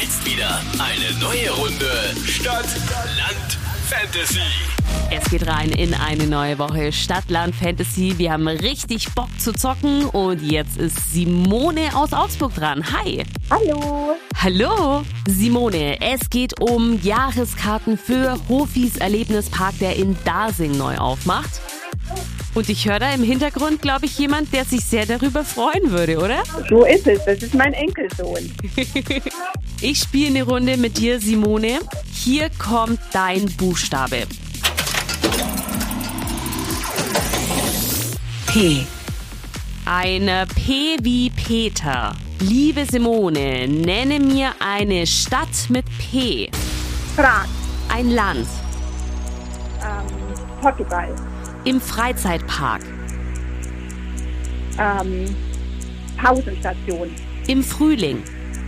Jetzt wieder eine neue Runde Stadt, Land, Fantasy. Es geht rein in eine neue Woche Stadt, Land, Fantasy. Wir haben richtig Bock zu zocken und jetzt ist Simone aus Augsburg dran. Hi. Hallo. Hallo. Simone, es geht um Jahreskarten für Hofis Erlebnispark, der in Dasing neu aufmacht. Und ich höre da im Hintergrund, glaube ich, jemand, der sich sehr darüber freuen würde, oder? So ist es. Das ist mein Enkelsohn. Ich spiele eine Runde mit dir, Simone. Hier kommt dein Buchstabe. P. Eine P wie Peter. Liebe Simone, nenne mir eine Stadt mit P. Prag. Ein Land. Portugal. Im Freizeitpark. Pausenstation. Im Frühling.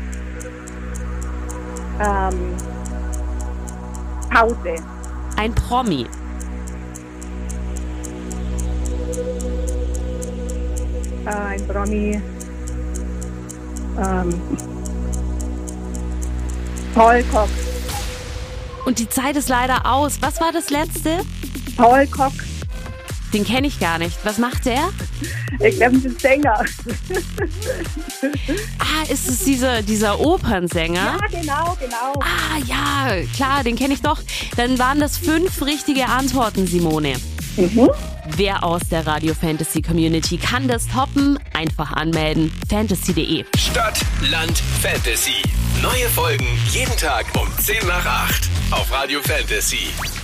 Pause. Ein Promi. Ein Promi. Paul Koch. Und die Zeit ist leider aus. Was war das letzte? Paul Koch. Den kenne ich gar nicht. Was macht der? Ich glaube, das ist Sänger. Ist es dieser Opernsänger? Ja, genau. Ja, klar, den kenne ich doch. Dann waren das 5 richtige Antworten, Simone. Wer aus der Radio Fantasy Community kann das toppen? Einfach anmelden. fantasy.de. Stadt, Land, Fantasy. Neue Folgen jeden Tag um 10 nach 8 auf Radio Fantasy.